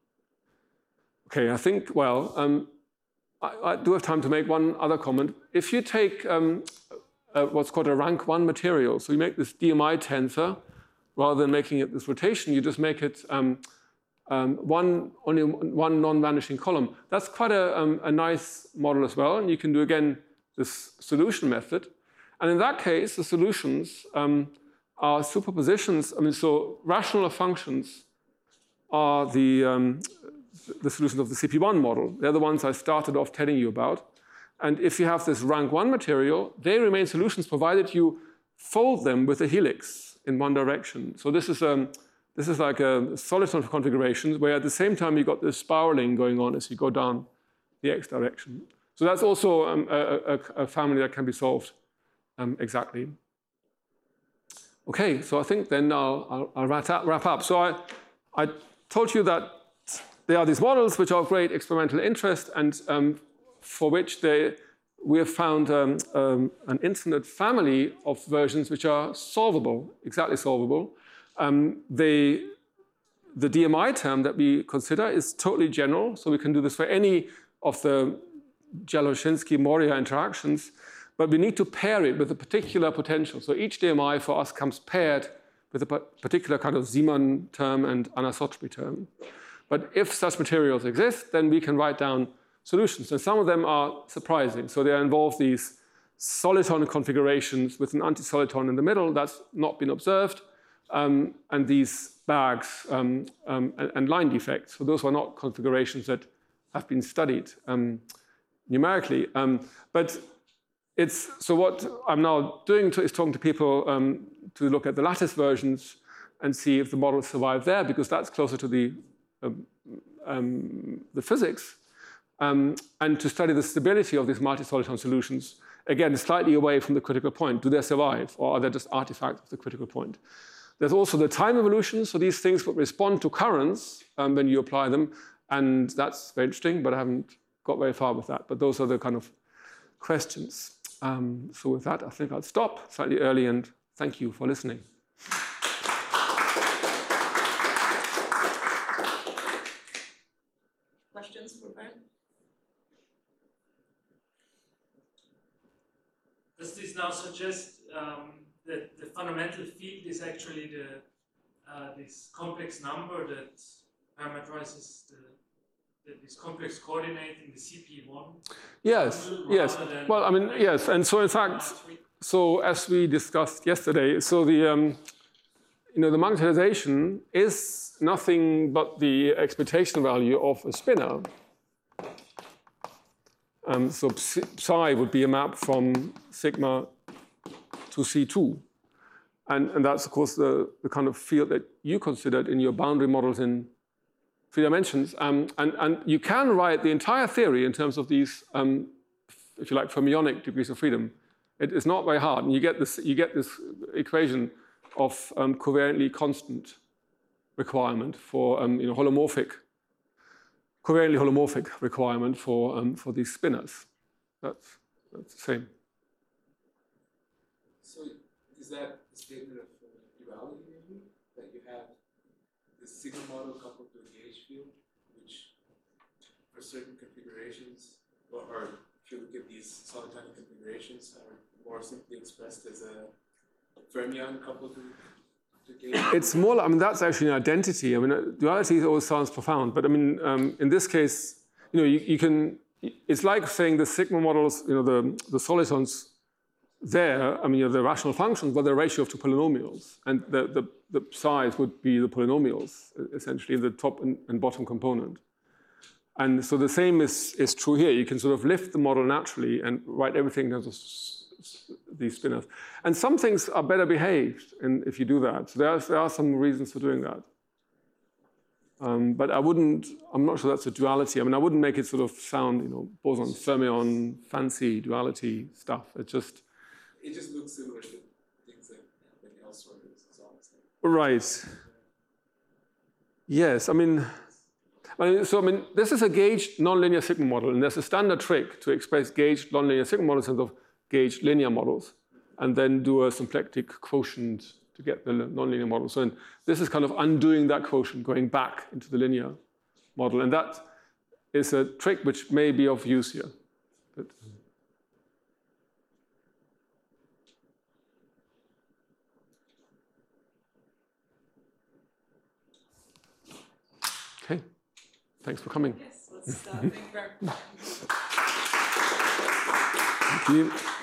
Okay, I think, well, um, I, I do have time to make one other comment. If you take um, uh, what's called a rank one material, so you make this D M I tensor, rather than making it this rotation, you just make it um, um, one, only one non-vanishing column. That's quite a, um, a nice model as well, and you can do, again, this solution method. And in that case, the solutions um, are superpositions. I mean, so rational functions are the, um, the solutions of the C P one model. They're the ones I started off telling you about. And if you have this rank one material, they remain solutions provided you fold them with a helix in one direction. So this is, um, this is like a soliton configuration where at the same time you got this spiraling going on as you go down the x direction. So that's also um, a, a, a family that can be solved um, exactly. Okay, so I think then I'll, I'll, I'll wrap, up, wrap up. So I, I told you that there are these models which are of great experimental interest and um, for which they we have found um, um, an infinite family of versions which are solvable, exactly solvable. Um, they, the D M I term that we consider is totally general, so we can do this for any of the Dzieloszynski-Moria interactions, but we need to pair it with a particular potential. So each D M I for us comes paired with a particular kind of Zeeman term and anisotropy term. But if such materials exist, then we can write down solutions. And some of them are surprising. So they involve these soliton configurations with an anti-soliton in the middle. That's not been observed. Um, and these bags um, um, and, and line defects. So those are not configurations that have been studied um, numerically. Um, but it's, so what I'm now doing to, is talking to people um, to look at the lattice versions and see if the models survive there, because that's closer to the, um, um, the physics. Um, and to study the stability of these multi-soliton solutions, again, slightly away from the critical point. Do they survive, or are they just artifacts of the critical point? There's also the time evolution, so these things would respond to currents um, when you apply them, and that's very interesting, but I haven't got very far with that. But those are the kind of questions. Um, so with that, I think I'll stop slightly early, and thank you for listening. Questions for Ben? Does this now suggest um, that the fundamental field is actually the uh, this complex number that parameterizes the, the, this complex coordinate in the C P one? Yes, yes. Well, I mean, yes. And so in fact, so as we discussed yesterday, so the um, you know the magnetization is nothing but the expectation value of a spinor. Um, so psi would be a map from sigma to C two. And, and that's, of course, the, the kind of field that you considered in your boundary models in three dimensions. Um, and, and you can write the entire theory in terms of these, um, if you like, fermionic degrees of freedom. It is not very hard. And you get this, you get this equation of um, covariantly constant requirement for um, you know, holomorphic covariantly holomorphic requirement for, um, for these spinors. That's, that's the same. So is that a statement of uh, duality maybe? That you have the sigma model coupled to a gauge field, which for certain configurations, or, or if you look at these solitonic configurations, are more simply expressed as a fermion coupled to It's more, I mean, that's actually an identity. I mean, duality always sounds profound, but I mean, um, in this case, you know, you, you can, it's like saying the sigma models, you know, the, the solitons there, I mean, you know, the rational functions, but the ratio of two polynomials. And the, the, the size would be the polynomials, essentially, the top and, and bottom component. And so the same is, is true here. You can sort of lift the model naturally and write everything as these spinors. And some things are better behaved in, if you do that. So there are, there are some reasons for doing that. Um, but I wouldn't, I'm not sure that's a duality. I mean, I wouldn't make it sort of sound, you know, boson, fermion, fancy duality stuff. It just... It just looks similar to things that happen elsewhere. Right. Yes, I mean, I mean, so I mean, this is a gauged nonlinear sigma model, and there's a standard trick to express gauged nonlinear sigma models in terms of gauged linear models, and then do a symplectic quotient to get the nonlinear model. So this is kind of undoing that quotient, going back into the linear model. And that is a trick which may be of use here. But, okay, thanks for coming. Yes, let's uh, thank you very much. Thank you.